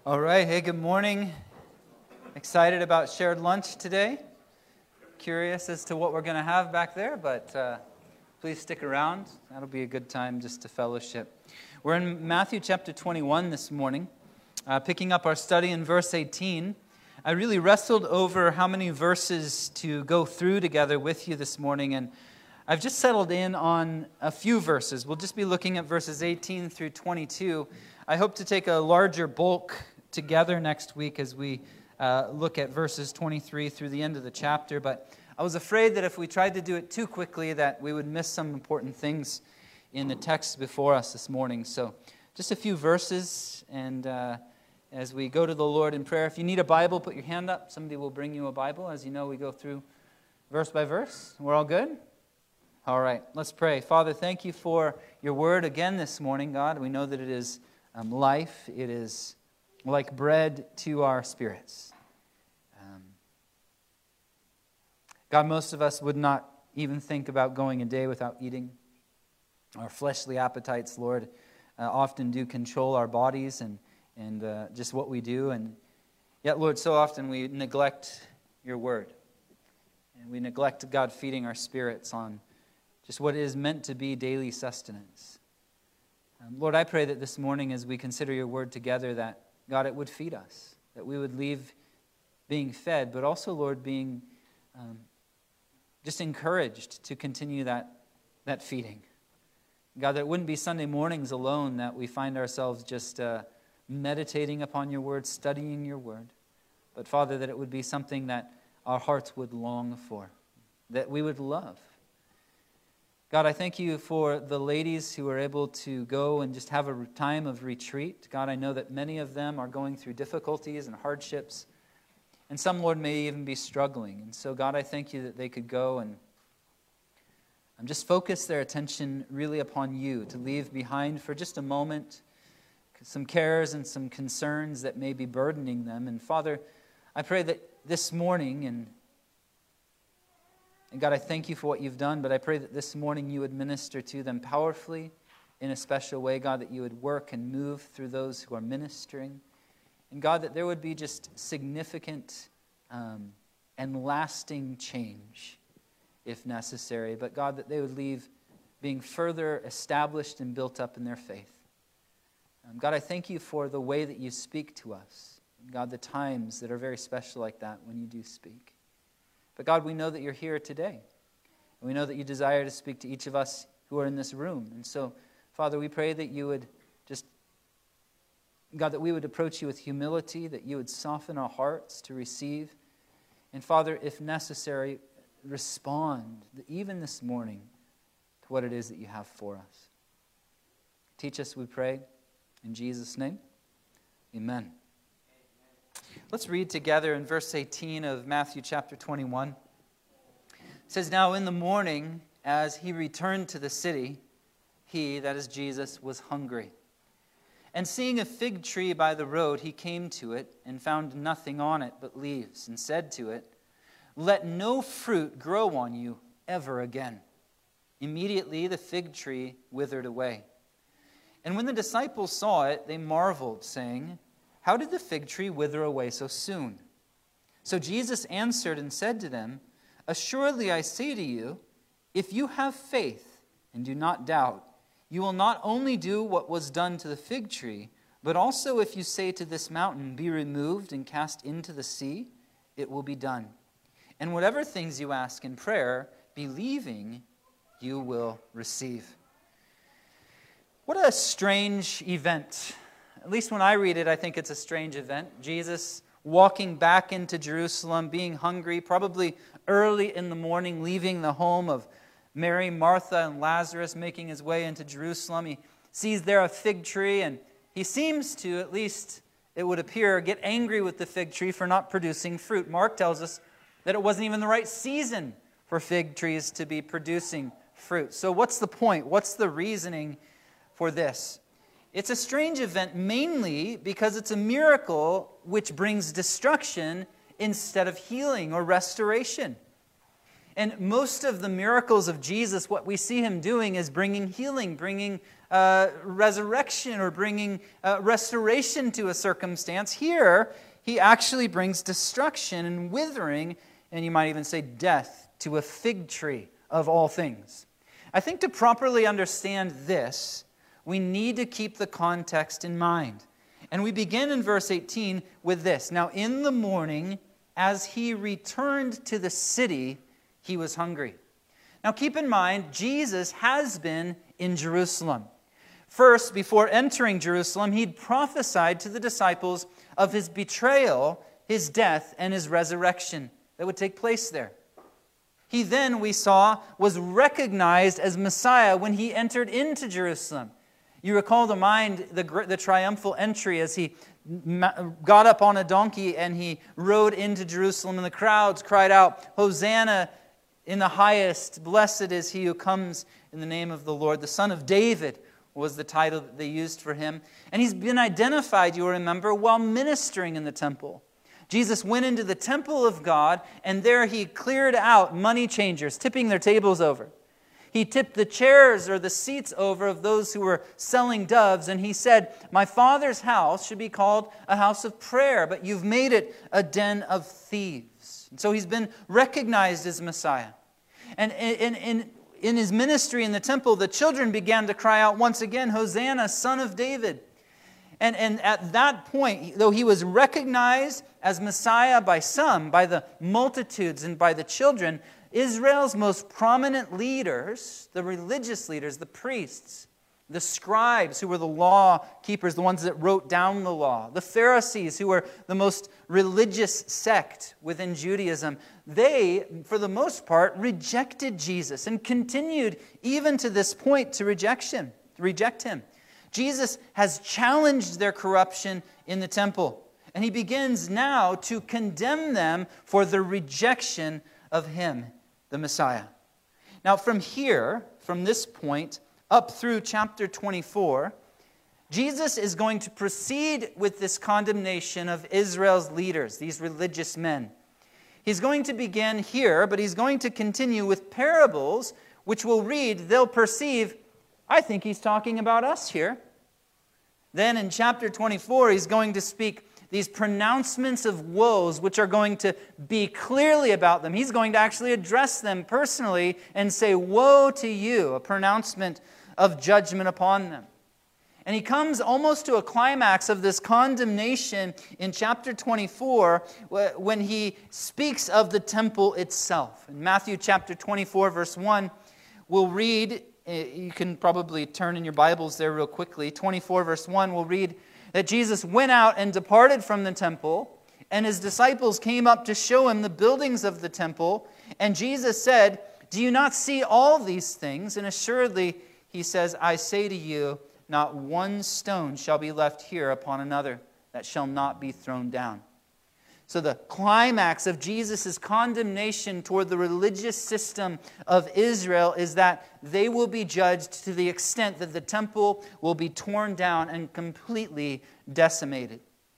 All right. Hey, good morning. Excited about shared lunch today. Curious as to what we're going to have back there, but please stick around. That'll be a good time just to fellowship. We're in Matthew chapter 21 this morning, picking up our study in verse 18. I really wrestled over how many verses to go through together with you this morning, and I've just settled in on a few verses. We'll just be looking at verses 18 through 22. I hope to take a larger bulk together next week as we look at verses 23 through the end of the chapter, but I was afraid that if we tried to do it too quickly that we would miss some important things in the text before us this morning. So just a few verses, and as we go to the Lord in prayer, if you need a Bible, put your hand up. Somebody will bring you a Bible. As you know, we go through verse by verse. We're all good? All right, let's pray. Father, thank you for your word again this morning, God. We know that it is life. It is like bread to our spirits. God, most of us would not even think about going a day without eating. Our fleshly appetites, Lord, often do control our bodies and just what we do. And yet, Lord, so often we neglect your word. And we neglect, God, feeding our spirits on just what is meant to be daily sustenance. Lord, I pray that this morning as we consider your word together that, God, it would feed us, that we would leave being fed, but also, Lord, being just encouraged to continue that feeding. God, that it wouldn't be Sunday mornings alone that we find ourselves just meditating upon your word, studying your word, but, Father, that it would be something that our hearts would long for, that we would love. God, I thank you for the ladies who are able to go and just have a time of retreat. God, I know that many of them are going through difficulties and hardships, and some, Lord, may even be struggling. And so, God, I thank you that they could go and just focus their attention really upon you, to leave behind for just a moment some cares and some concerns that may be burdening them. And Father, I pray that this morning, and God, I thank you for what you've done, but I pray that this morning you would minister to them powerfully in a special way, God, that you would work and move through those who are ministering. And God, that there would be just significant and lasting change if necessary. But God, that they would leave being further established and built up in their faith. God, I thank you for the way that you speak to us. God, the times that are very special like that when you do speak. But God, we know that you're here today. And we know that you desire to speak to each of us who are in this room. And so, Father, we pray that you would just, God, that we would approach you with humility, that you would soften our hearts to receive. And Father, if necessary, respond, even this morning, to what it is that you have for us. Teach us, we pray, in Jesus' name. Amen. Let's read together in verse 18 of Matthew chapter 21. It says, "Now in the morning, as he returned to the city, he," that is Jesus, "was hungry. And seeing a fig tree by the road, he came to it and found nothing on it but leaves, and said to it, 'Let no fruit grow on you ever again.' Immediately the fig tree withered away. And when the disciples saw it, they marveled, saying, 'How did the fig tree wither away so soon?' So Jesus answered and said to them, 'Assuredly I say to you, if you have faith and do not doubt, you will not only do what was done to the fig tree, but also if you say to this mountain, be removed and cast into the sea, it will be done. And whatever things you ask in prayer, believing, you will receive.'" What a strange event. At least when I read it, I think it's a strange event. Jesus walking back into Jerusalem, being hungry, probably early in the morning, leaving the home of Mary, Martha, and Lazarus, making his way into Jerusalem. He sees there a fig tree, and he seems to, at least it would appear, get angry with the fig tree for not producing fruit. Mark tells us that it wasn't even the right season for fig trees to be producing fruit. So what's the point? What's the reasoning for this? It's a strange event mainly because it's a miracle which brings destruction instead of healing or restoration. And most of the miracles of Jesus, what we see him doing is bringing healing, bringing resurrection, or bringing restoration to a circumstance. Here, he actually brings destruction and withering, and you might even say death, to a fig tree of all things. I think to properly understand this, we need to keep the context in mind. And we begin in verse 18 with this. Now in the morning, as he returned to the city, he was hungry. Now keep in mind, Jesus has been in Jerusalem. First, before entering Jerusalem, he'd prophesied to the disciples of his betrayal, his death, and his resurrection that would take place there. He then, we saw, was recognized as Messiah when he entered into Jerusalem. You recall to mind the triumphal entry as he got up on a donkey and he rode into Jerusalem, and the crowds cried out, "Hosanna in the highest, blessed is he who comes in the name of the Lord." The Son of David was the title that they used for him. And he's been identified, you'll remember, while ministering in the temple. Jesus went into the temple of God, and there he cleared out money changers, tipping their tables over. He tipped the chairs or the seats over of those who were selling doves, and he said, "My Father's house should be called a house of prayer, but you've made it a den of thieves." And so he's been recognized as Messiah. And in his ministry in the temple, the children began to cry out once again, "Hosanna, Son of David." And at that point, though he was recognized as Messiah by some, by the multitudes and by the children, Israel's most prominent leaders, the religious leaders, the priests, the scribes who were the law keepers, the ones that wrote down the law, the Pharisees who were the most religious sect within Judaism, they, for the most part, rejected Jesus and continued even to this point to reject him. Jesus has challenged their corruption in the temple, and he begins now to condemn them for the rejection of him, the Messiah. Now from here, from this point, up through chapter 24, Jesus is going to proceed with this condemnation of Israel's leaders, these religious men. He's going to begin here, but he's going to continue with parables, which we'll read, they'll perceive, I think he's talking about us here. Then in chapter 24, he's going to speak these pronouncements of woes, which are going to be clearly about them. He's going to actually address them personally and say, "Woe to you," a pronouncement of judgment upon them. And he comes almost to a climax of this condemnation in chapter 24 when he speaks of the temple itself. In Matthew chapter 24, verse 1, we'll read, you can probably turn in your Bibles there real quickly. 24 verse 1, we'll read that Jesus went out and departed from the temple, and his disciples came up to show him the buildings of the temple. And Jesus said, "Do you not see all these things?" And assuredly, he says, "I say to you, not one stone shall be left here upon another that shall not be thrown down." So the climax of Jesus' condemnation toward the religious system of Israel is that they will be judged to the extent that the temple will be torn down and completely decimated.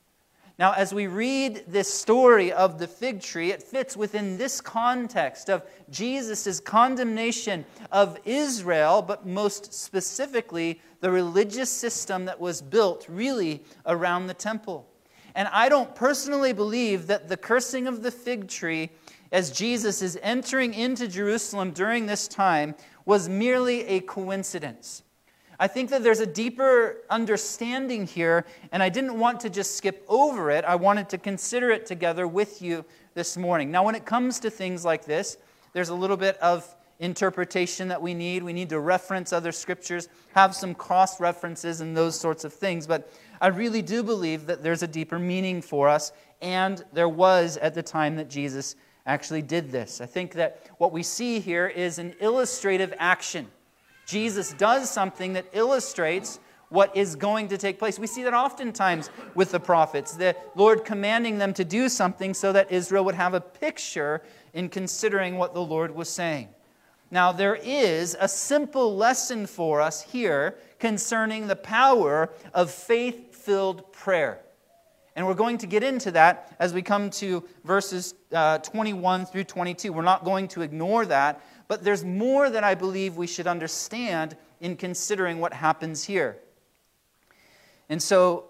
Now, as we read this story of the fig tree, it fits within this context of Jesus' condemnation of Israel, but most specifically the religious system that was built really around the temple. And I don't personally believe that the cursing of the fig tree as Jesus is entering into Jerusalem during this time was merely a coincidence. I think that there's a deeper understanding here, and I didn't want to just skip over it. I wanted to consider it together with you this morning. Now, when it comes to things like this, there's a little bit of interpretation that we need. We need to reference other scriptures, have some cross-references and those sorts of things. But I really do believe that there's a deeper meaning for us, and there was at the time that Jesus actually did this. I think that what we see here is an illustrative action. Jesus does something that illustrates what is going to take place. We see that oftentimes with the prophets, the Lord commanding them to do something so that Israel would have a picture in considering what the Lord was saying. Now, there is a simple lesson for us here concerning the power of faith-filled prayer. And we're going to get into that as we come to verses 21 through 22. We're not going to ignore that, but there's more that I believe we should understand in considering what happens here. And so,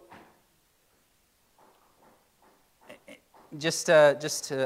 just a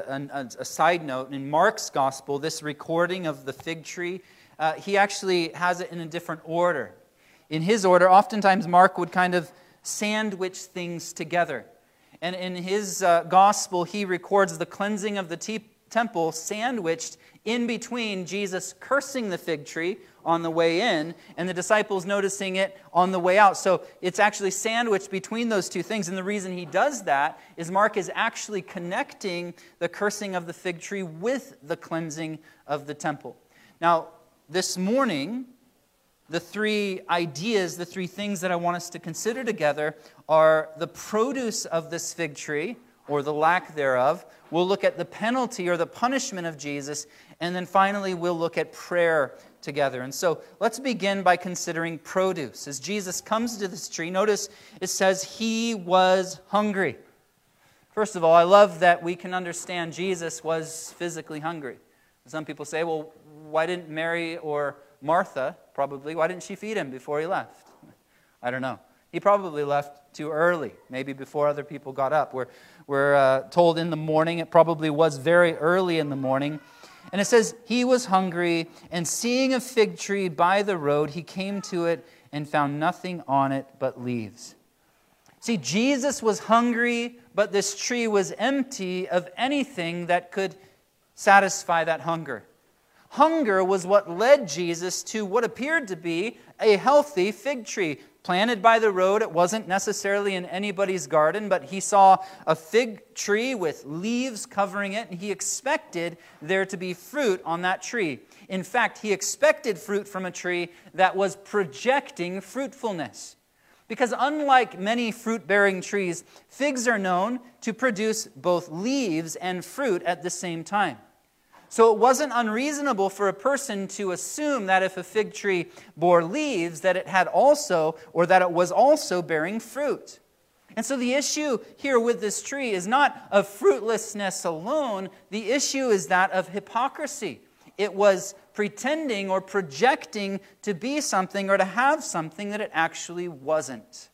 side note, in Mark's gospel, this recording of the fig tree, he actually has it in a different order. In his order, oftentimes Mark would kind of sandwich things together. And in his gospel, he records the cleansing of the temple sandwiched in between Jesus cursing the fig tree on the way in and the disciples noticing it on the way out. So it's actually sandwiched between those two things. And the reason he does that is Mark is actually connecting the cursing of the fig tree with the cleansing of the temple. Now, this morning, the three ideas, the three things that I want us to consider together are the produce of this fig tree, or the lack thereof. We'll look at the penalty or the punishment of Jesus, and then finally we'll look at prayer together. And so let's begin by considering produce. As Jesus comes to this tree, notice it says he was hungry. First of all, I love that we can understand Jesus was physically hungry. Some people say, well, why didn't Mary or Martha, probably, why didn't she feed him before he left? I don't know. He probably left too early, maybe before other people got up. We're told in the morning, it probably was very early in the morning. And it says, he was hungry, and seeing a fig tree by the road, he came to it and found nothing on it but leaves. See, Jesus was hungry, but this tree was empty of anything that could satisfy that hunger. Hunger was what led Jesus to what appeared to be a healthy fig tree. Planted by the road, it wasn't necessarily in anybody's garden, but he saw a fig tree with leaves covering it, and he expected there to be fruit on that tree. In fact, he expected fruit from a tree that was projecting fruitfulness. Because unlike many fruit-bearing trees, figs are known to produce both leaves and fruit at the same time. So it wasn't unreasonable for a person to assume that if a fig tree bore leaves, that it had also, or that it was also bearing fruit. And so the issue here with this tree is not of fruitlessness alone. The issue is that of hypocrisy. It was pretending or projecting to be something or to have something that it actually wasn't.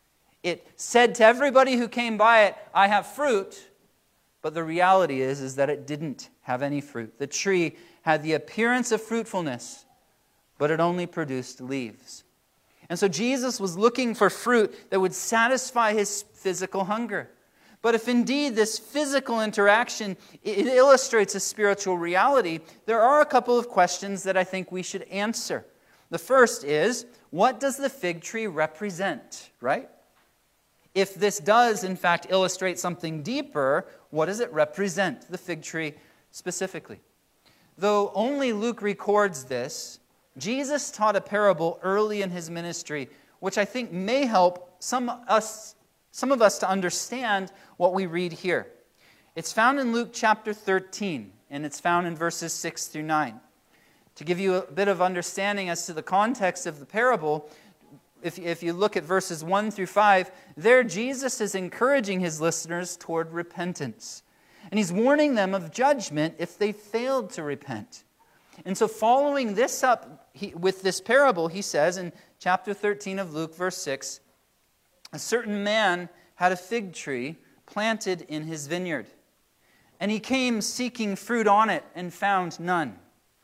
It said to everybody who came by it, I have fruit. But the reality is that it didn't have any fruit. The tree had the appearance of fruitfulness, but it only produced leaves. And so Jesus was looking for fruit that would satisfy his physical hunger. But if indeed this physical interaction, it illustrates a spiritual reality, there are a couple of questions that I think we should answer. The first is, what does the fig tree represent, right? If this does, in fact, illustrate something deeper, what does it represent, the fig tree specifically? Though only Luke records this, Jesus taught a parable early in his ministry, which I think may help some of us to understand what we read here. It's found in Luke chapter 13, and it's found in verses 6 through 9. To give you a bit of understanding as to the context of the parable, if you look at verses 1 through 5, there Jesus is encouraging his listeners toward repentance. And he's warning them of judgment if they failed to repent. And so following this up with this parable, he says in chapter 13 of Luke, verse 6, a certain man had a fig tree planted in his vineyard. And he came seeking fruit on it and found none.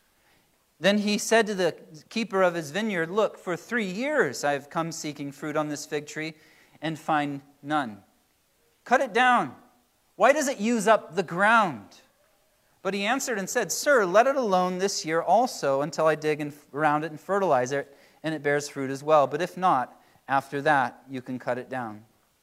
Then he said to the keeper of his vineyard, look, for 3 years I have come seeking fruit on this fig tree and find none. Cut it down. Why does it use up the ground? But he answered and said, sir, let it alone this year also until I dig around it and fertilize it, and it bears fruit as well. But if not, after that you can cut it down.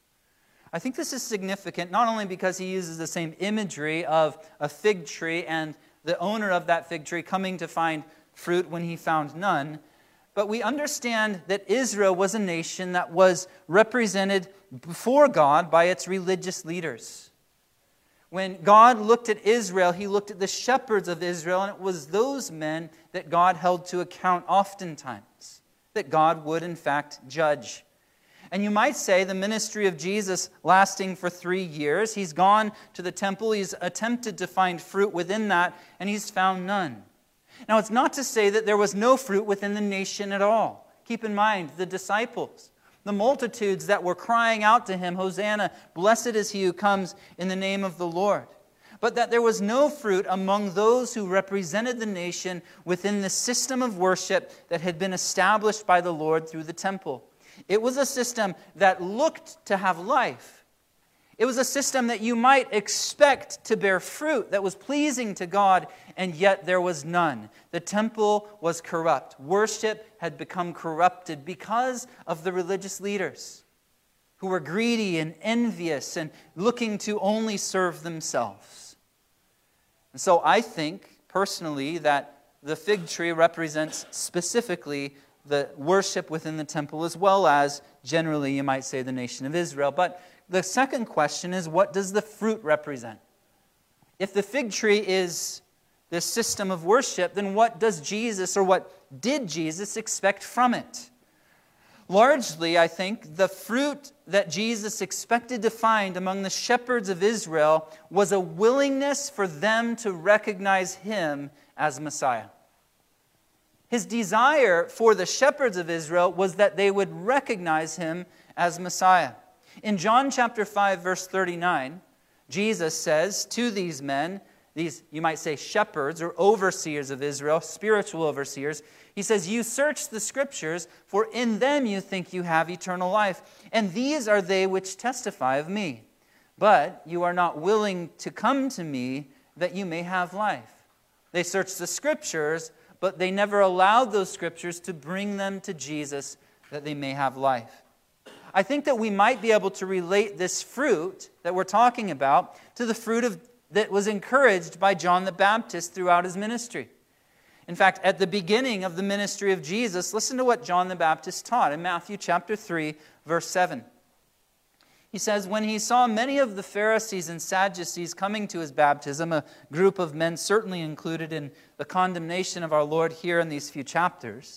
I think this is significant not only because he uses the same imagery of a fig tree and the owner of that fig tree coming to find fruit when he found none, but we understand that Israel was a nation that was represented before God by its religious leaders. When God looked at Israel, he looked at the shepherds of Israel, and it was those men that God held to account oftentimes, that God would in fact judge. And you might say the ministry of Jesus lasting for 3 years. He's gone to the temple. He's attempted to find fruit within that, and he's found none. Now, it's not to say that there was no fruit within the nation at all. Keep in mind the disciples, the multitudes that were crying out to him, Hosanna, blessed is he who comes in the name of the Lord. But that there was no fruit among those who represented the nation within the system of worship that had been established by the Lord through the temple. It was a system that looked to have life. It was a system that you might expect to bear fruit that was pleasing to God, and yet there was none. The temple was corrupt. Worship had become corrupted because of the religious leaders who were greedy and envious and looking to only serve themselves. And so I think, personally, that the fig tree represents specifically the worship within the temple, as well as, generally, you might say, the nation of Israel. But the second question is, what does the fruit represent? If the fig tree is this system of worship, then what does Jesus, or what did Jesus expect from it? Largely, I think, the fruit that Jesus expected to find among the shepherds of Israel was a willingness for them to recognize him as Messiah. His desire for the shepherds of Israel was that they would recognize him as Messiah. In John chapter 5, verse 39, Jesus says to these men, these, you might say, shepherds or overseers of Israel, spiritual overseers, he says, "You search the Scriptures, for in them you think you have eternal life. And these are they which testify of me. But you are not willing to come to me that you may have life." They searched the Scriptures, but they never allowed those Scriptures to bring them to Jesus that they may have life. I think that we might be able to relate this fruit that we're talking about to the fruit that was encouraged by John the Baptist throughout his ministry. In fact, at the beginning of the ministry of Jesus, listen to what John the Baptist taught in Matthew chapter 3, verse 7. He says, "When he saw many of the Pharisees and Sadducees coming to his baptism," a group of men certainly included in the condemnation of our Lord here in these few chapters,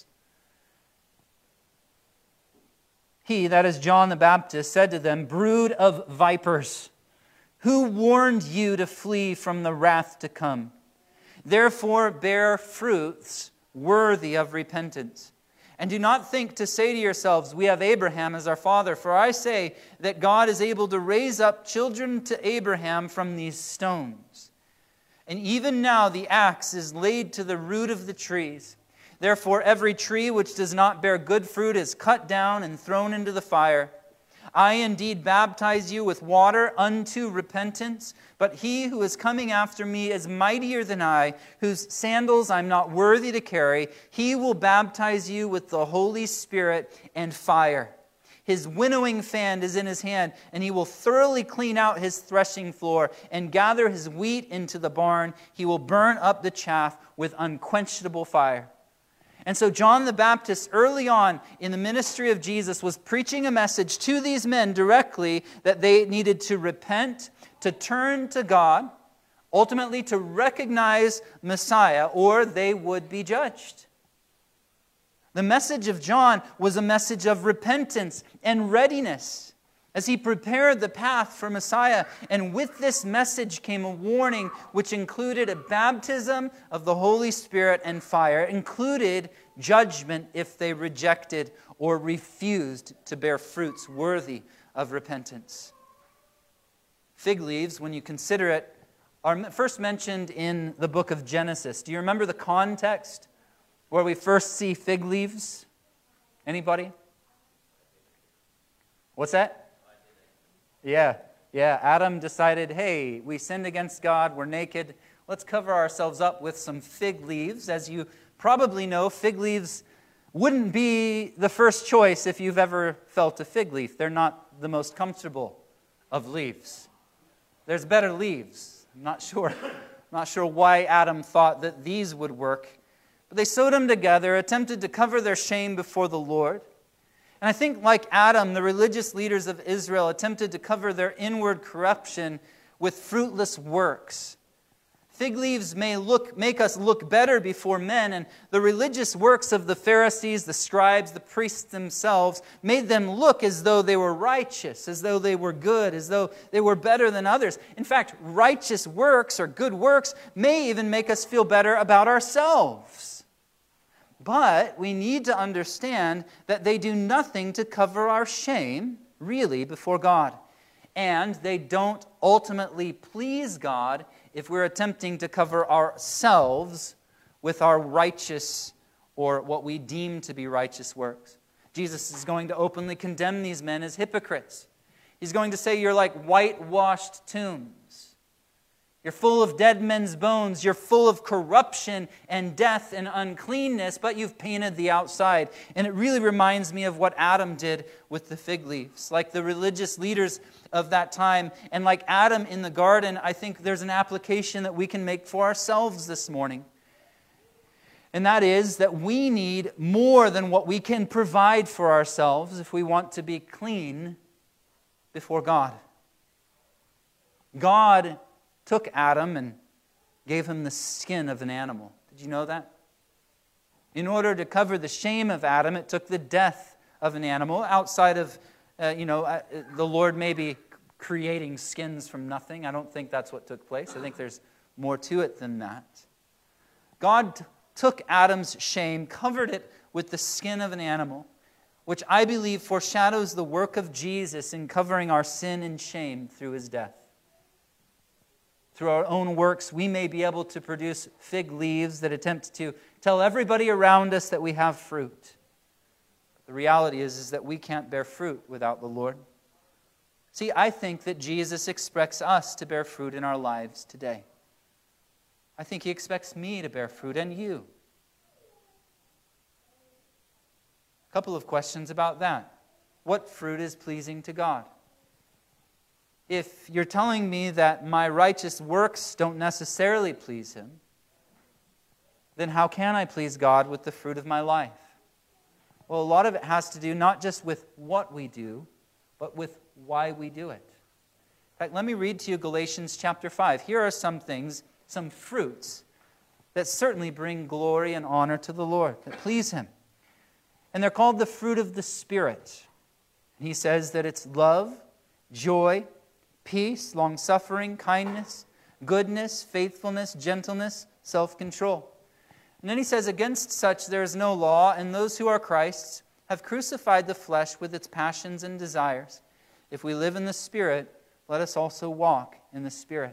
he, that is John the Baptist, said to them, "Brood of vipers, who warned you to flee from the wrath to come? Therefore bear fruits worthy of repentance. And do not think to say to yourselves, 'We have Abraham as our father.' For I say that God is able to raise up children to Abraham from these stones. And even now the axe is laid to the root of the trees. Therefore every tree which does not bear good fruit is cut down and thrown into the fire. I indeed baptize you with water unto repentance, but he who is coming after me is mightier than I, whose sandals I'm not worthy to carry. He will baptize you with the Holy Spirit and fire. His winnowing fan is in his hand, and he will thoroughly clean out his threshing floor and gather his wheat into the barn. He will burn up the chaff with unquenchable fire." And so John the Baptist, early on in the ministry of Jesus, was preaching a message to these men directly that they needed to repent, to turn to God, ultimately to recognize Messiah, or they would be judged. The message of John was a message of repentance and readiness as he prepared the path for Messiah. And with this message came a warning which included a baptism of the Holy Spirit and fire. It included judgment if they rejected or refused to bear fruits worthy of repentance. Fig leaves, when you consider it, are first mentioned in the book of Genesis. Do you remember the context where we first see fig leaves? Anybody? What's that? Yeah. Adam decided, hey, we sinned against God, we're naked. Let's cover ourselves up with some fig leaves. As you probably know, fig leaves wouldn't be the first choice if you've ever felt a fig leaf. They're not the most comfortable of leaves. There's better leaves. I'm not sure why Adam thought that these would work. But they sewed them together, attempted to cover their shame before the Lord. And I think, like Adam, the religious leaders of Israel attempted to cover their inward corruption with fruitless works. Fig leaves may make us look better before men, and the religious works of the Pharisees, the scribes, the priests themselves made them look as though they were righteous, as though they were good, as though they were better than others. In fact, righteous works or good works may even make us feel better about ourselves. But we need to understand that they do nothing to cover our shame, really, before God. And they don't ultimately please God if we're attempting to cover ourselves with our righteous or what we deem to be righteous works. Jesus is going to openly condemn these men as hypocrites. He's going to say, you're like whitewashed tombs. You're full of dead men's bones. You're full of corruption and death and uncleanness, but you've painted the outside. And it really reminds me of what Adam did with the fig leaves. Like the religious leaders of that time, and like Adam in the garden, I think there's an application that we can make for ourselves this morning. And that is that we need more than what we can provide for ourselves if we want to be clean before God. God took Adam and gave him the skin of an animal. Did you know that? In order to cover the shame of Adam, it took the death of an animal outside of the Lord maybe creating skins from nothing. I don't think that's what took place. I think there's more to it than that. God took Adam's shame, covered it with the skin of an animal, which I believe foreshadows the work of Jesus in covering our sin and shame through his death. Through our own works, we may be able to produce fig leaves that attempt to tell everybody around us that we have fruit. The reality is that we can't bear fruit without the Lord. See, I think that Jesus expects us to bear fruit in our lives today. I think he expects me to bear fruit and you. A couple of questions about that. What fruit is pleasing to God? If you're telling me that my righteous works don't necessarily please him, then how can I please God with the fruit of my life? Well, a lot of it has to do not just with what we do, but with why we do it. In fact, let me read to you Galatians chapter 5. Here are some things, some fruits that certainly bring glory and honor to the Lord, that please him. And they're called the fruit of the Spirit. And he says that it's love, joy, peace, long-suffering, kindness, goodness, faithfulness, gentleness, self-control. And then he says, against such there is no law, and those who are Christ's have crucified the flesh with its passions and desires. If we live in the Spirit, let us also walk in the Spirit.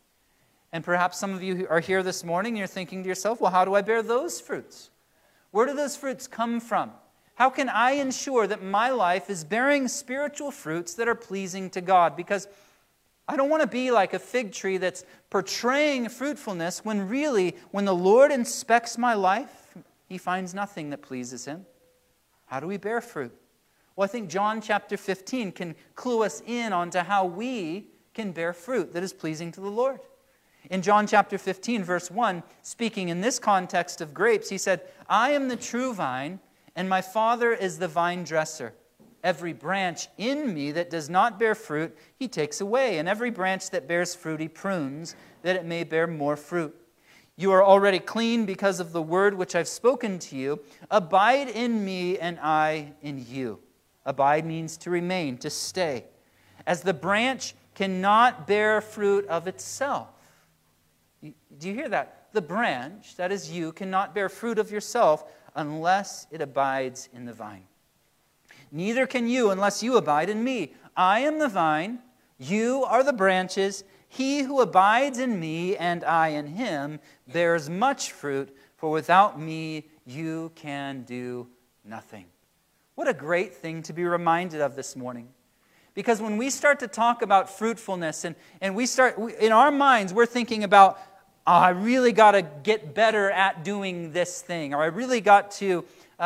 And perhaps some of you are here this morning, and you're thinking to yourself, well, how do I bear those fruits? Where do those fruits come from? How can I ensure that my life is bearing spiritual fruits that are pleasing to God? Because I don't want to be like a fig tree that's portraying fruitfulness when really, when the Lord inspects my life, he finds nothing that pleases him. How do we bear fruit? Well, I think John chapter 15 can clue us in onto how we can bear fruit that is pleasing to the Lord. In John chapter 15, verse 1, speaking in this context of grapes, he said, I am the true vine, and my Father is the vine dresser. Every branch in me that does not bear fruit, he takes away. And every branch that bears fruit, he prunes, that it may bear more fruit. You are already clean because of the word which I've spoken to you. Abide in me, and I in you. Abide means to remain, to stay. As the branch cannot bear fruit of itself. Do you hear that? The branch, that is you, cannot bear fruit of yourself unless it abides in the vine. Neither can you unless you abide in me. I am the vine, you are the branches. He who abides in me and I in him bears much fruit, for without me you can do nothing. What a great thing to be reminded of this morning. Because when we start to talk about fruitfulness and we start, in our minds, we're thinking about, I really got to get better at doing this thing, or I really got to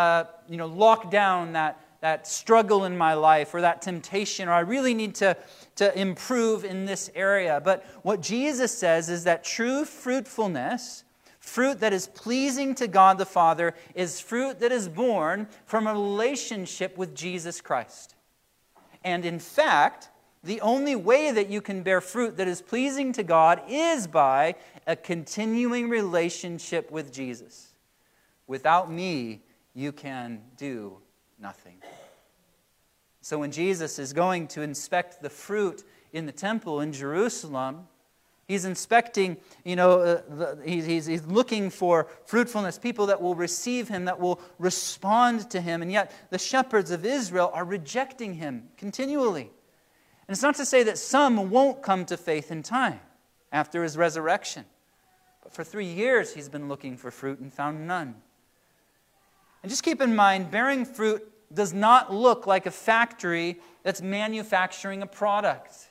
lock down that struggle in my life, or that temptation, or I really need to improve in this area. But what Jesus says is that true fruitfulness, fruit that is pleasing to God the Father, is fruit that is born from a relationship with Jesus Christ. And in fact, The only way that you can bear fruit that is pleasing to God is by a continuing relationship with Jesus. Without me, you can do nothing. So when Jesus is going to inspect the fruit in the temple in Jerusalem, he's inspecting, he's looking for fruitfulness, people that will receive him, that will respond to him. And yet the shepherds of Israel are rejecting him continually. And it's not to say that some won't come to faith in time after his resurrection. But for 3 years he's been looking for fruit and found none. And just keep in mind, bearing fruit does not look like a factory that's manufacturing a product.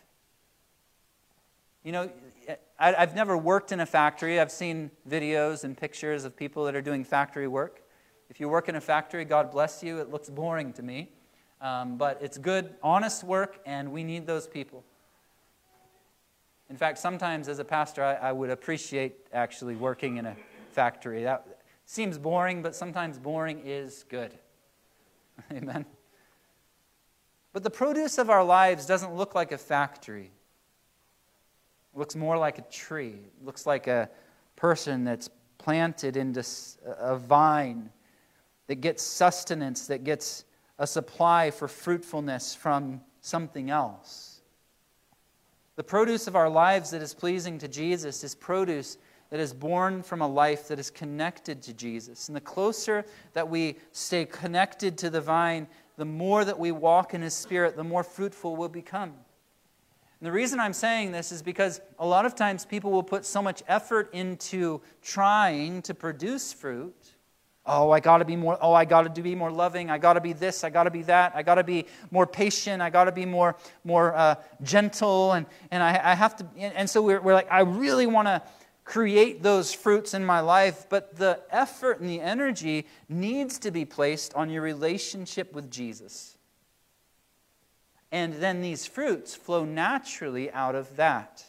I've never worked in a factory. I've seen videos and pictures of people that are doing factory work. If you work in a factory, God bless you. It looks boring to me. But it's good, honest work, and we need those people. In fact, sometimes as a pastor, I would appreciate actually working in a factory. That seems boring, but sometimes boring is good. Amen. But the produce of our lives doesn't look like a factory. It looks more like a tree. It looks like a person that's planted into a vine that gets sustenance, that gets a supply for fruitfulness from something else. The produce of our lives that is pleasing to Jesus is produce that is born from a life that is connected to Jesus. And the closer that we stay connected to the vine, the more that we walk in His Spirit, the more fruitful we'll become. And the reason I'm saying this is because a lot of times people will put so much effort into trying to produce fruit. I got to be more loving. I got to be this. I got to be that. I got to be more patient. I got to be more gentle. And I have to. And so we're like, I really want to create those fruits in my life. But the effort and the energy needs to be placed on your relationship with Jesus. And then these fruits flow naturally out of that.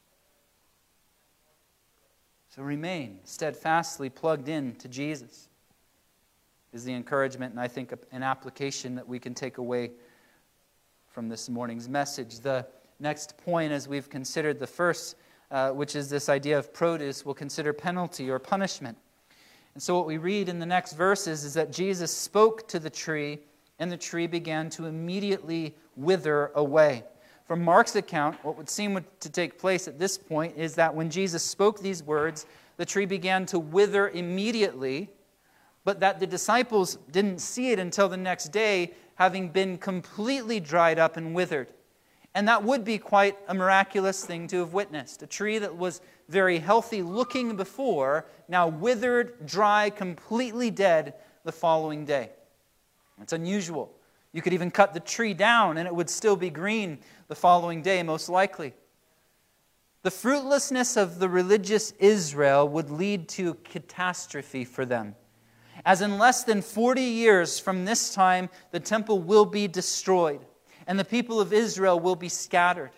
So remain steadfastly plugged in to Jesus is the encouragement, and I think an application that we can take away from this morning's message. The next point, as we've considered the first, which is this idea of produce, we'll consider penalty or punishment. And so what we read in the next verses is that Jesus spoke to the tree, and the tree began to immediately wither away. From Mark's account, what would seem to take place at this point is that when Jesus spoke these words, the tree began to wither immediately, but that the disciples didn't see it until the next day, having been completely dried up and withered. And that would be quite a miraculous thing to have witnessed. A tree that was very healthy looking before, now withered, dry, completely dead the following day. It's unusual. You could even cut the tree down and it would still be green the following day, most likely. The fruitlessness of the religious Israel would lead to catastrophe for them. As in less than 40 years from this time, the temple will be destroyed and the people of Israel will be scattered.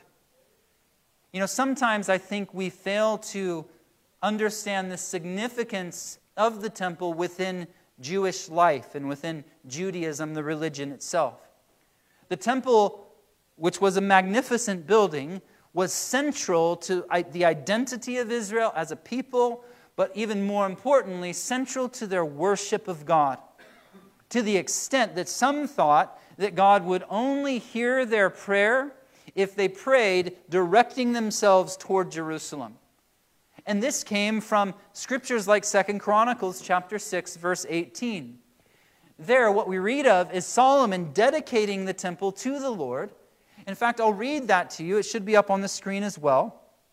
Sometimes I think we fail to understand the significance of the temple within Jewish life and within Judaism, the religion itself. The temple, which was a magnificent building, was central to the identity of Israel as a people, but even more importantly, central to their worship of God, to the extent that some thought that God would only hear their prayer if they prayed directing themselves toward Jerusalem. And this came from scriptures like 2 Chronicles chapter 6, verse 18. There, what we read of is Solomon dedicating the temple to the Lord. In fact, I'll read that to you. It should be up on the screen as well.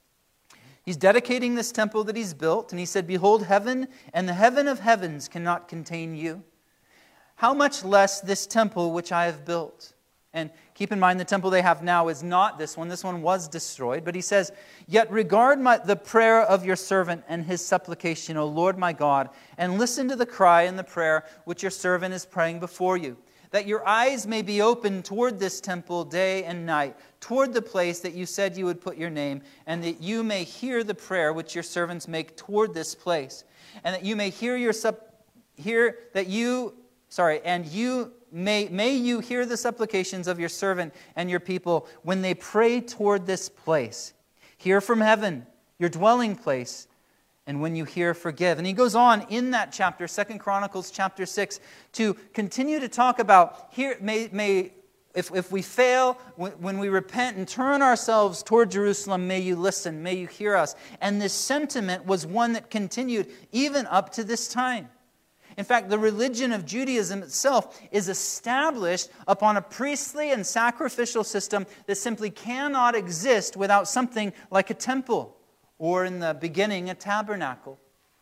He's dedicating this temple that he's built, and he said, "Behold, heaven and the heaven of heavens cannot contain you. How much less this temple which I have built?" And keep in mind, the temple they have now is not this one. This one was destroyed. But he says, "Yet regard the prayer of your servant and his supplication, O Lord my God, and listen to the cry and the prayer which your servant is praying before you, that your eyes may be open toward this temple day and night, toward the place that you said you would put your name, and that you may hear the prayer which your servants make toward this place, and that you may hear may you hear the supplications of your servant and your people when they pray toward this place. Hear from heaven, your dwelling place, and when you hear, forgive. And he goes on in that chapter, 2 Chronicles chapter 6, to continue to talk about, here, if we fail, when we repent and turn ourselves toward Jerusalem, may you listen, may you hear us. And this sentiment was one that continued even up to this time. In fact, the religion of Judaism itself is established upon a priestly and sacrificial system that simply cannot exist without something like a temple, or in the beginning, a tabernacle.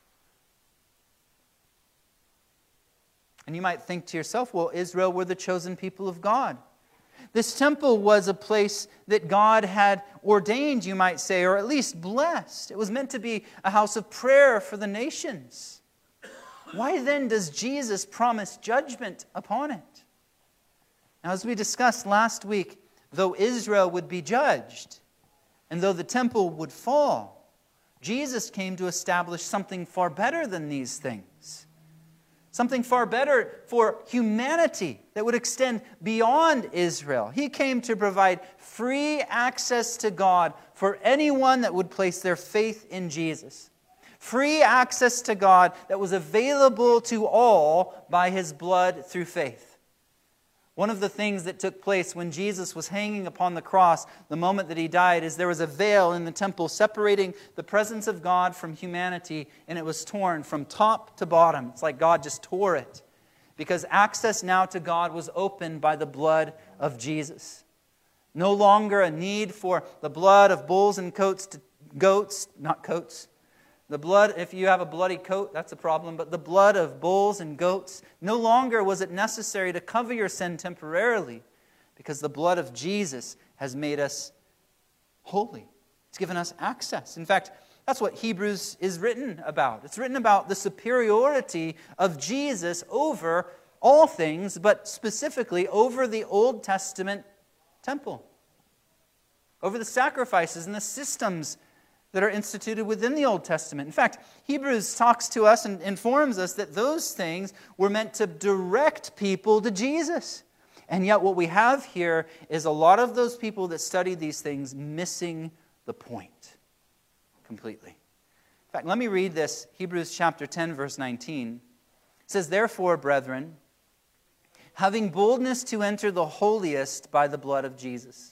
And you might think to yourself, well, Israel were the chosen people of God. This temple was a place that God had ordained, you might say, or at least blessed. It was meant to be a house of prayer for the nations. Why then does Jesus promise judgment upon it? Now, as we discussed last week, though Israel would be judged, and though the temple would fall, Jesus came to establish something far better than these things. Something far better for humanity that would extend beyond Israel. He came to provide free access to God for anyone that would place their faith in Jesus. Free access to God that was available to all by His blood through faith. One of the things that took place when Jesus was hanging upon the cross, the moment that He died, is there was a veil in the temple separating the presence of God from humanity, and it was torn from top to bottom. It's like God just tore it, because access now to God was opened by the blood of Jesus. No longer a need for the blood of bulls and goats, not coats. The blood, if you have a bloody coat, that's a problem, but the blood of bulls and goats, no longer was it necessary to cover your sin temporarily, because the blood of Jesus has made us holy. It's given us access. In fact, that's what Hebrews is written about. It's written about the superiority of Jesus over all things, but specifically over the Old Testament temple, over the sacrifices and the systems that are instituted within the Old Testament. In fact, Hebrews talks to us and informs us that those things were meant to direct people to Jesus. And yet what we have here is a lot of those people that study these things missing the point completely. In fact, let me read this, Hebrews chapter 10, verse 19. It says, "Therefore, brethren, having boldness to enter the holiest by the blood of Jesus."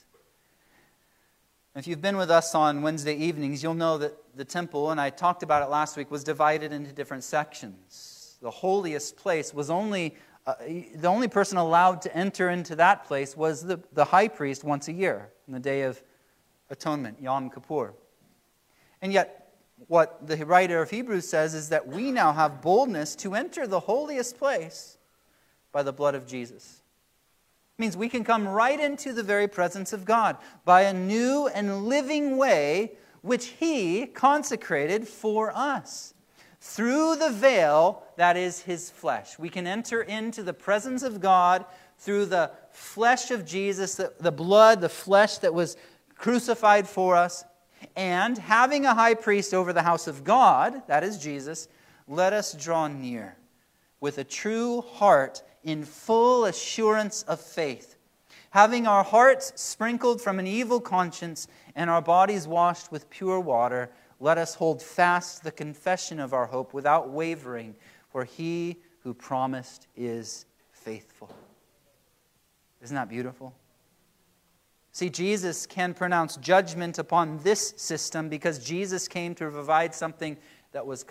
If you've been with us on Wednesday evenings, you'll know that the temple, and I talked about it last week, was divided into different sections. The holiest place was the only person allowed to enter into that place was the high priest once a year, on the Day of Atonement, Yom Kippur. And yet, what the writer of Hebrews says is that we now have boldness to enter the holiest place by the blood of Jesus. It means we can come right into the very presence of God by a new and living way which He consecrated for us. Through the veil that is His flesh. We can enter into the presence of God through the flesh of Jesus, the blood, the flesh that was crucified for us. And having a high priest over the house of God, that is Jesus, let us draw near with a true heart in full assurance of faith, having our hearts sprinkled from an evil conscience and our bodies washed with pure water, let us hold fast the confession of our hope without wavering, for He who promised is faithful. Isn't that beautiful? See, Jesus can pronounce judgment upon this system because Jesus came to provide something that was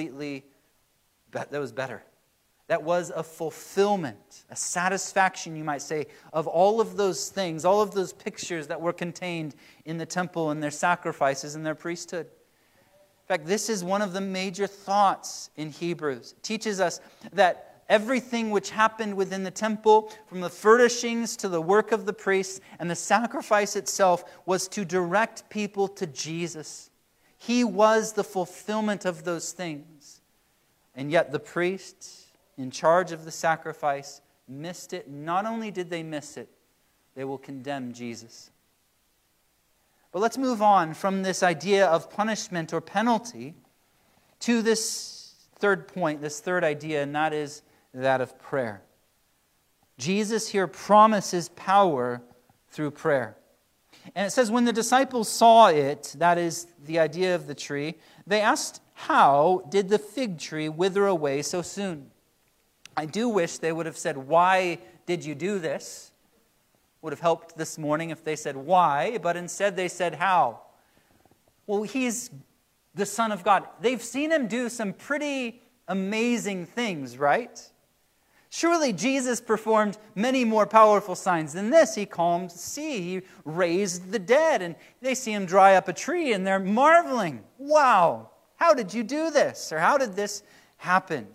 better. That was a fulfillment, a satisfaction, you might say, of all of those things, all of those pictures that were contained in the temple and their sacrifices and their priesthood. In fact, this is one of the major thoughts in Hebrews. It teaches us that everything which happened within the temple, from the furnishings to the work of the priests and the sacrifice itself, was to direct people to Jesus. He was the fulfillment of those things. And yet the priests in charge of the sacrifice missed it. Not only did they miss it, they will condemn Jesus. But let's move on from this idea of punishment or penalty to this third point, this third idea, and that is that of prayer. Jesus here promises power through prayer. And it says, when the disciples saw it, that is the idea of the tree, they asked, how did the fig tree wither away so soon? I do wish they would have said, why did you do this? Would have helped this morning if they said why, but instead they said how. Well, he's the Son of God. They've seen him do some pretty amazing things, right? Surely Jesus performed many more powerful signs than this. He calmed the sea. He raised the dead. And they see him dry up a tree and they're marveling. Wow, how did you do this? Or how did this happen?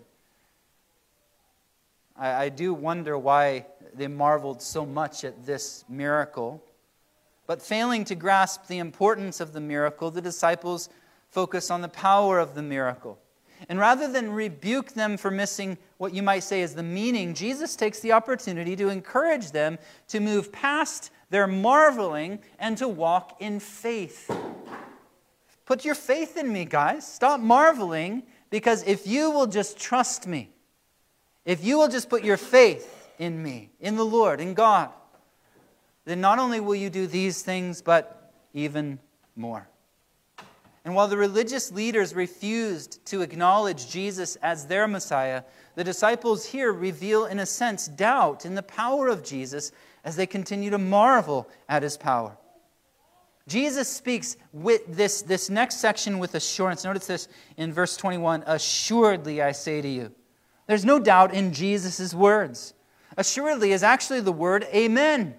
I do wonder why they marveled so much at this miracle. But failing to grasp the importance of the miracle, the disciples focus on the power of the miracle. And rather than rebuke them for missing what you might say is the meaning, Jesus takes the opportunity to encourage them to move past their marveling and to walk in faith. Put your faith in me, guys. Stop marveling, because if you will just trust me, if you will just put your faith in me, in the Lord, in God, then not only will you do these things, but even more. And while the religious leaders refused to acknowledge Jesus as their Messiah, the disciples here reveal, in a sense, doubt in the power of Jesus as they continue to marvel at his power. Jesus speaks with this next section with assurance. Notice this in verse 21, assuredly I say to you. There's no doubt in Jesus' words. Assuredly is actually the word amen.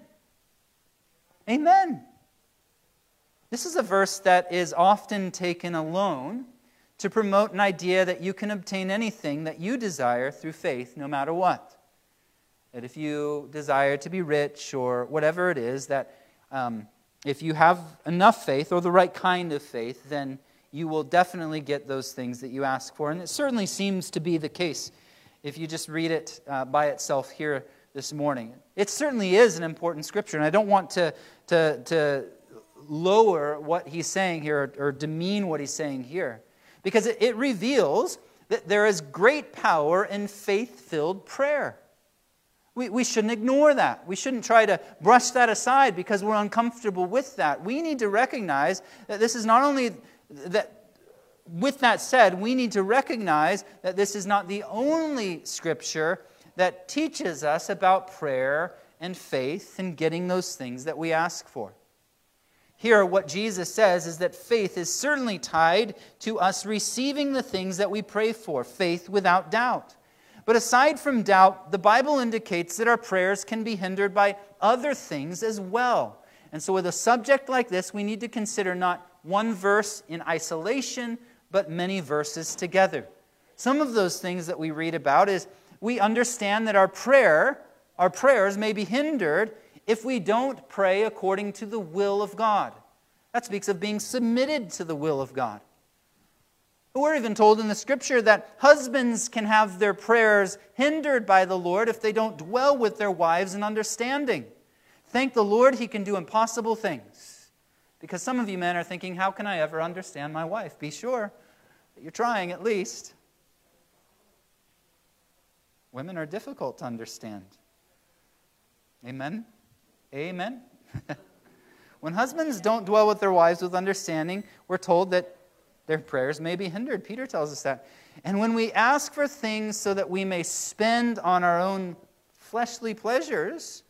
Amen. This is a verse that is often taken alone to promote an idea that you can obtain anything that you desire through faith, no matter what. That if you desire to be rich or whatever it is, that if you have enough faith or the right kind of faith, then you will definitely get those things that you ask for. And it certainly seems to be the case if you just read it by itself here this morning. It certainly is an important scripture, and I don't want to lower what he's saying here or demean what he's saying here, because it reveals that there is great power in faith-filled prayer. We shouldn't ignore that. We shouldn't try to brush that aside because we're uncomfortable with that. We need to recognize that this is not only that. With that said, we need to recognize that this is not the only scripture that teaches us about prayer and faith and getting those things that we ask for. Here, what Jesus says is that faith is certainly tied to us receiving the things that we pray for, faith without doubt. But aside from doubt, the Bible indicates that our prayers can be hindered by other things as well. And so with a subject like this, we need to consider not one verse in isolation, but many verses together. Some of those things that we read about is we understand that our prayers may be hindered if we don't pray according to the will of God. That speaks of being submitted to the will of God. We're even told in the Scripture that husbands can have their prayers hindered by the Lord if they don't dwell with their wives in understanding. Thank the Lord, He can do impossible things. Because some of you men are thinking, how can I ever understand my wife? Be sure that you're trying at least. Women are difficult to understand. Amen? Amen? When husbands don't dwell with their wives with understanding, we're told that their prayers may be hindered. Peter tells us that. And when we ask for things so that we may spend on our own fleshly pleasures,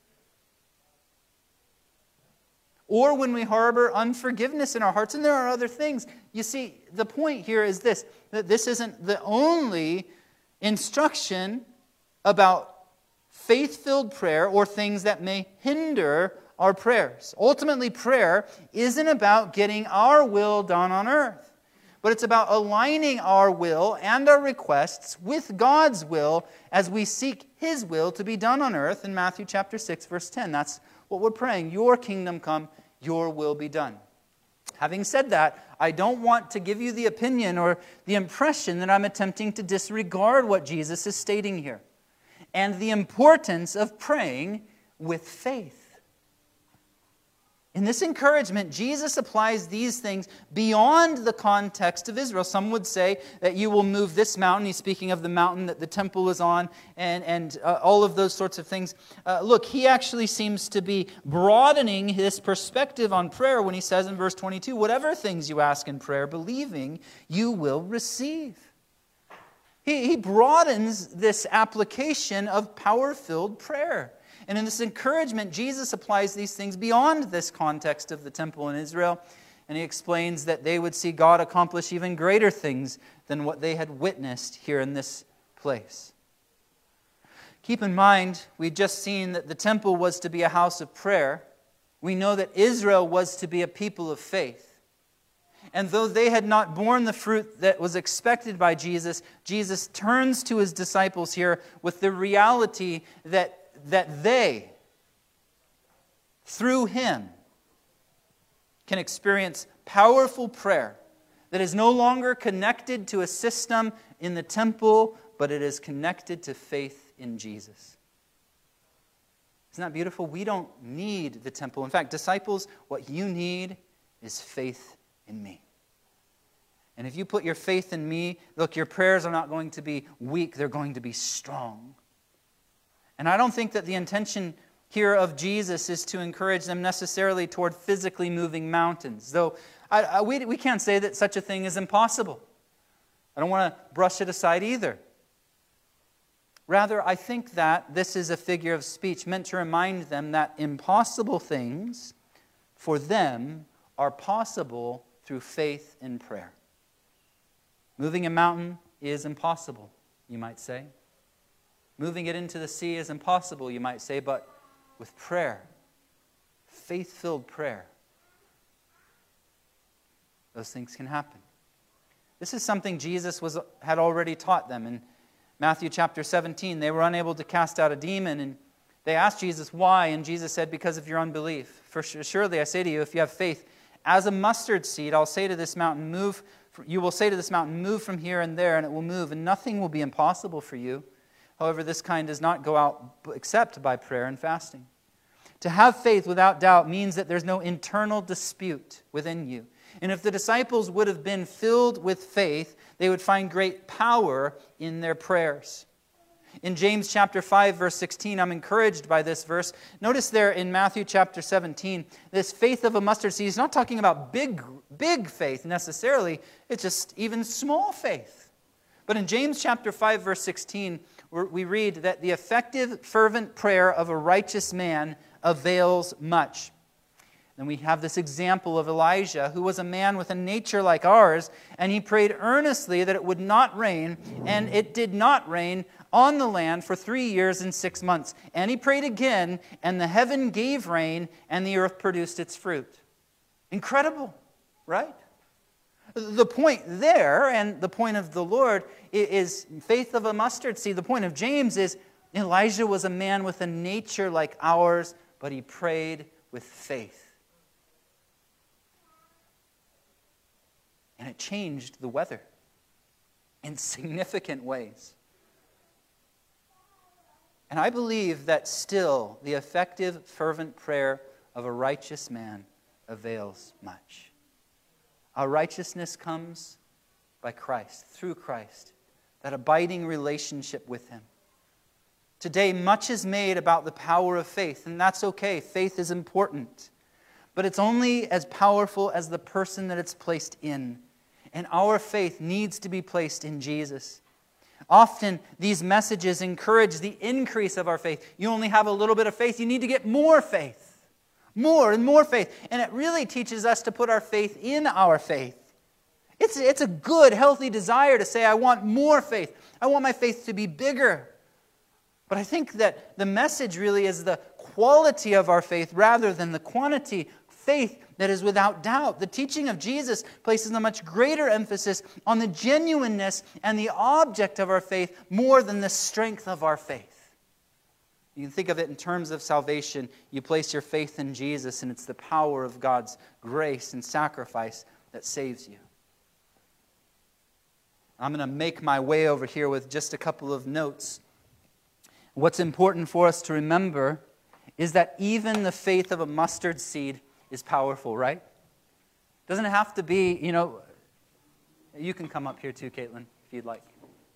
or when we harbor unforgiveness in our hearts, and there are other things. You see, the point here is this, that this isn't the only instruction about faith-filled prayer or things that may hinder our prayers. Ultimately, prayer isn't about getting our will done on earth, but it's about aligning our will and our requests with God's will as we seek His will to be done on earth in Matthew chapter 6, verse 10. That's what we're praying. Your kingdom come, your will be done. Having said that, I don't want to give you the opinion or the impression that I'm attempting to disregard what Jesus is stating here and the importance of praying with faith. In this encouragement, Jesus applies these things beyond the context of Israel. Some would say that you will move this mountain. He's speaking of the mountain that the temple is on and all of those sorts of things. Look, he actually seems to be broadening his perspective on prayer when he says in verse 22, whatever things you ask in prayer, believing, you will receive. He broadens this application of power-filled prayer. And in this encouragement, Jesus applies these things beyond this context of the temple in Israel. And he explains that they would see God accomplish even greater things than what they had witnessed here in this place. Keep in mind, we've just seen that the temple was to be a house of prayer. We know that Israel was to be a people of faith. And though they had not borne the fruit that was expected by Jesus, Jesus turns to his disciples here with the reality that they, through him, can experience powerful prayer that is no longer connected to a system in the temple, but it is connected to faith in Jesus. Isn't that beautiful? We don't need the temple. In fact, disciples, what you need is faith in me. And if you put your faith in me, look, your prayers are not going to be weak, they're going to be strong. And I don't think that the intention here of Jesus is to encourage them necessarily toward physically moving mountains, though we can't say that such a thing is impossible. I don't want to brush it aside either. Rather, I think that this is a figure of speech meant to remind them that impossible things for them are possible through faith in prayer. Moving a mountain is impossible, you might say. Moving it into the sea is impossible, you might say, but with prayer, faith-filled prayer, those things can happen. This is something Jesus had already taught them. In Matthew chapter 17, they were unable to cast out a demon, and they asked Jesus why, and Jesus said, because of your unbelief. For surely I say to you, if you have faith as a mustard seed, I'll say to this mountain, move. You will say to this mountain, move from here and there, and it will move, and nothing will be impossible for you. However, this kind does not go out except by prayer and fasting. To have faith without doubt means that there's no internal dispute within you. And if the disciples would have been filled with faith, they would find great power in their prayers. In James chapter 5, verse 16, I'm encouraged by this verse. Notice there in Matthew chapter 17, this faith of a mustard seed is not talking about big faith necessarily. It's just even small faith. But in James chapter 5, verse 16, we read that the effective, fervent prayer of a righteous man avails much. Then we have this example of Elijah, who was a man with a nature like ours, and he prayed earnestly that it would not rain, and it did not rain on the land for 3 years and 6 months. And he prayed again, and the heaven gave rain, and the earth produced its fruit. Incredible, right? The point there, and the point of the Lord, is faith of a mustard seed. The point of James is Elijah was a man with a nature like ours, but he prayed with faith. And it changed the weather in significant ways. And I believe that still the effective, fervent prayer of a righteous man avails much. Our righteousness comes by Christ, through Christ, that abiding relationship with Him. Today, much is made about the power of faith, and that's okay. Faith is important. But it's only as powerful as the person that it's placed in. And our faith needs to be placed in Jesus. Often, these messages encourage the increase of our faith. You only have a little bit of faith, you need to get more faith. More and more faith. And it really teaches us to put our faith in our faith. It's a good, healthy desire to say, I want more faith. I want my faith to be bigger. But I think that the message really is the quality of our faith rather than the quantity. Faith that is without doubt. The teaching of Jesus places a much greater emphasis on the genuineness and the object of our faith more than the strength of our faith. You can think of it in terms of salvation. You place your faith in Jesus, and it's the power of God's grace and sacrifice that saves you. I'm going to make my way over here with just a couple of notes. What's important for us to remember is that even the faith of a mustard seed is powerful, right? Doesn't have to be, you can come up here too, Caitlin, if you'd like.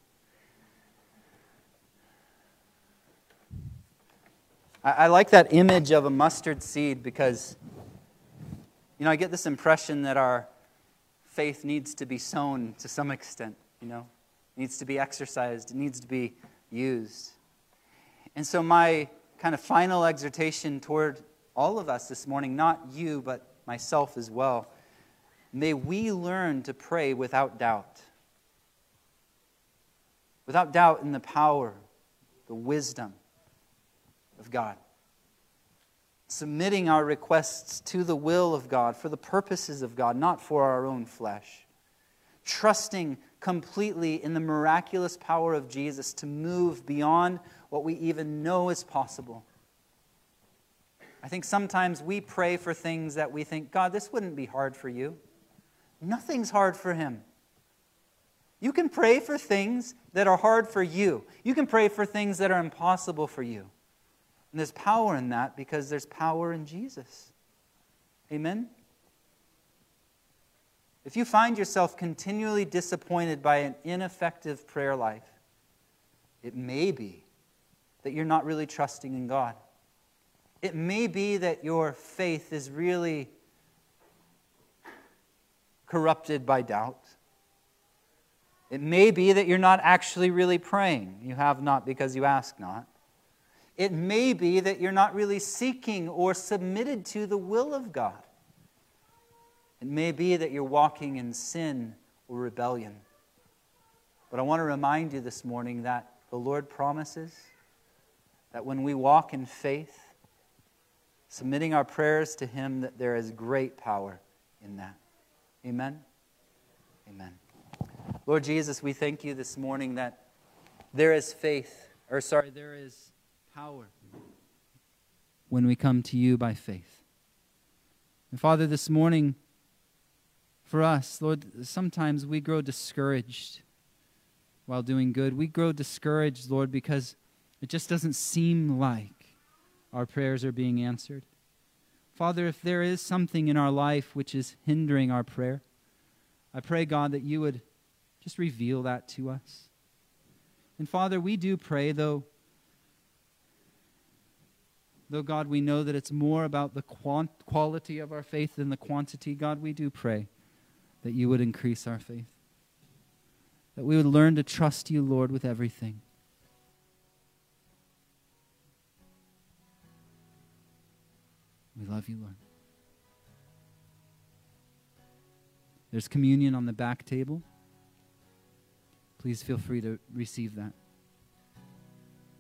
I like that image of a mustard seed because, I get this impression that our faith needs to be sown to some extent, needs to be exercised, it needs to be used. And so my kind of final exhortation toward all of us this morning, not you, but myself as well, may we learn to pray without doubt. Without doubt in the power, the wisdom of God. Submitting our requests to the will of God, for the purposes of God, not for our own flesh. Trusting completely in the miraculous power of Jesus to move beyond what we even know is possible. I think sometimes we pray for things that we think, God, this wouldn't be hard for you. Nothing's hard for Him. You can pray for things that are hard for you. You can pray for things that are impossible for you. And there's power in that because there's power in Jesus. Amen? If you find yourself continually disappointed by an ineffective prayer life, it may be that you're not really trusting in God. It may be that your faith is really corrupted by doubt. It may be that you're not actually really praying. You have not because you ask not. It may be that you're not really seeking or submitted to the will of God. It may be that you're walking in sin or rebellion. But I want to remind you this morning that the Lord promises that when we walk in faith, submitting our prayers to Him, that there is great power in that. Amen? Amen. Lord Jesus, we thank you this morning that there is there is power when we come to you by faith. And Father, this morning, for us, Lord, sometimes we grow discouraged while doing good. We grow discouraged, Lord, because it just doesn't seem like our prayers are being answered. Father, if there is something in our life which is hindering our prayer, I pray, God, that you would just reveal that to us. And Father, we do pray, though God, we know that it's more about the quality of our faith than the quantity. God, we do pray that you would increase our faith. That we would learn to trust you, Lord, with everything. We love you, Lord. There's communion on the back table. Please feel free to receive that.